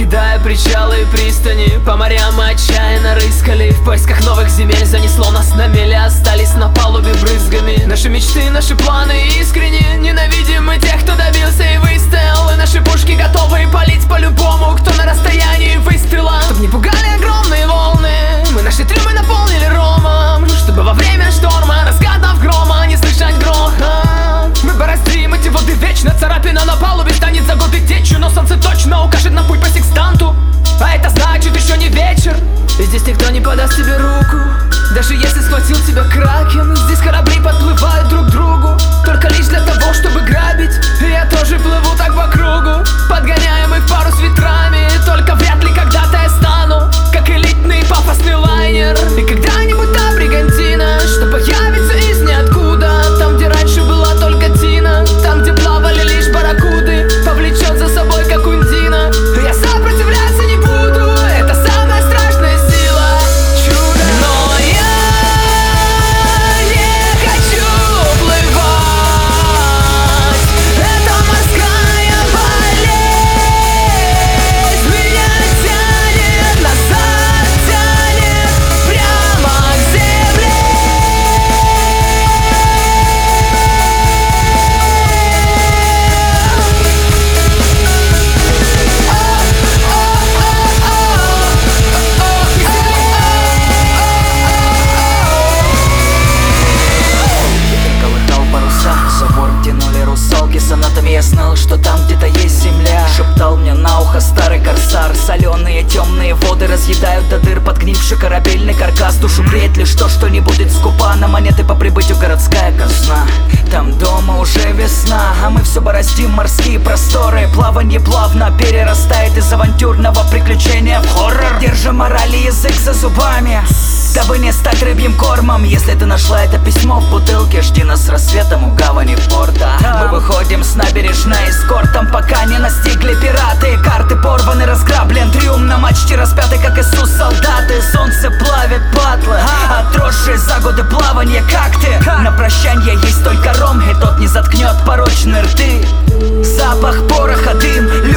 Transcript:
покидая причалы и пристани. По морям мы отчаянно рыскали, в поисках новых земель занесло нас на мели, остались на палубе брызгами. Наши мечты, наши планы искренне, ненавидим мы тех, кто добился и выстоял. И наши пушки готовы палить по любому, кто на расстоянии выстрела. Чтоб не пугали огромные волны, мы наши трюмы наполнили ромом, чтобы во время шторма, раскатов грома, не слышать грохот. Мы бороздим эти воды вечно, царапина на палубе станет за годы течью, но солнце точно укажет на путь по секстанту. А это значит, еще не вечер, и здесь никто не подаст тебе руку. Даже если схватил тебя кракен, здесь корабли подплывают друг к другу, только лишь для того, чтобы грабить. И я тоже плыву так по кругу, подгоняемый в пару с ветрами. Только вряд ли когда-то я стану как элитный пафосный лайнер. И когда-нибудь та бригантина, что появится из ниоткуда, там, где раньше была только тина, там, где плавали лишь барракуды, повлечет за собой как ундина. Я сопротивляться не буду, это самая страшная сила. Чудо. Но я не хочу уплывать, это морская болезнь меня тянет назад, тянет прямо к земле. Колыхал паруса, за борт тянули русалки. С сонатами я знал, что там где-то есть земля. Шептал мне на ухо старый корсар. Соленые темные воды разъедают до дыр подгнивший корабельный каркас. Душу греет лишь то, что не будет скупа на монеты по прибытию городская казна. Там дома уже весна, а мы все бороздим морские просторы. Плаванье плавно перерастает из авантюрного приключения в хоррор. Держим мораль и язык за зубами, дабы не стать рыбьим кормом. Если ты нашла это письмо в бутылке, жди нас с рассветом у гавани порта. Мы выходим с набережной эскортом, пока не настигли пираты. Карты порваны, разграблен трюм, на мачте распяты, как Иисус, солдаты. Солнце плавит патлы, отросшие за годы плавания. Как ты? На прощанье есть только ром, и тот не заткнет порочные рты. Запах пороха, дым,